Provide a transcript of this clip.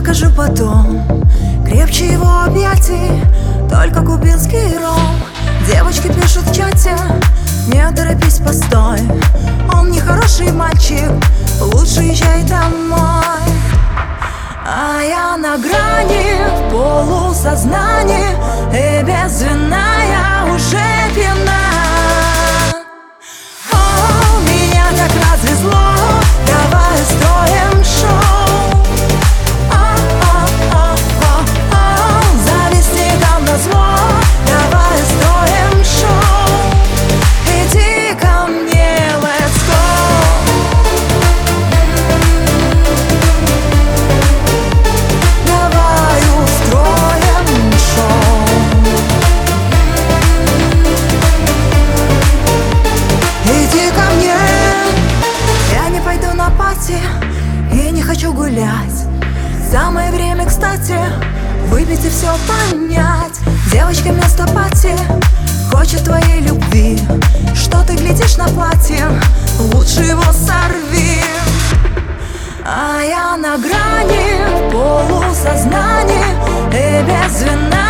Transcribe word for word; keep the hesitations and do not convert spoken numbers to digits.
покажу потом. Крепче его объятий только кубинский ром. Девочки пишут в чате: не торопись, постой, он не хороший мальчик, лучше езжай домой. А я на грани, в полусознании, и без вина я уже пьяна. О, меня так развезло, давай устроим шоу. О-о-о-о-о, зависни там назло, давай устроим шоу. Иди ко мне, let's go. Давай устроим шоу. Иди ко мне. Я не пойду на пати и не хочу гулять. Самое время, кстати, выпить и все понять. Девочка вместо пати хочет твоей любви. Что ты глядишь на платье? Лучше его сорви. А я на грани, в полусознании, и без вина